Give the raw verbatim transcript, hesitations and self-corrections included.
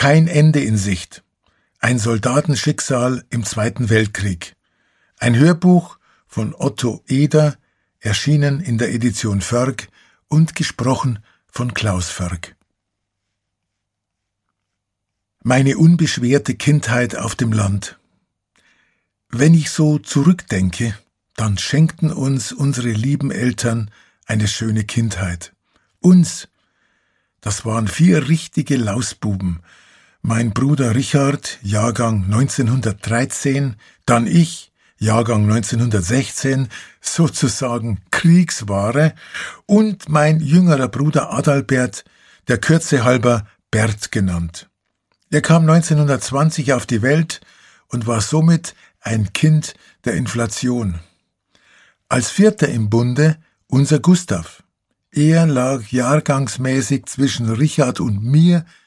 Kein Ende in Sicht. Ein Soldatenschicksal im Zweiten Weltkrieg. Ein Hörbuch von Otto Eder, erschienen in der Edition Vörg und gesprochen von Klaus Vörg. Meine unbeschwerte Kindheit auf dem Land. Wenn ich so zurückdenke, dann schenkten uns unsere lieben Eltern eine schöne Kindheit. Uns, das waren vier richtige Lausbuben. Mein Bruder Richard, Jahrgang neunzehnhundertdreizehn, dann ich, Jahrgang neunzehnhundertsechzehn, sozusagen Kriegsware, und mein jüngerer Bruder Adalbert, der Kürze halber Bert genannt. Er kam neunzehnhundertzwanzig auf die Welt und war somit ein Kind der Inflation. Als Vierter im Bunde unser Gustav. Er lag jahrgangsmäßig zwischen Richard und mir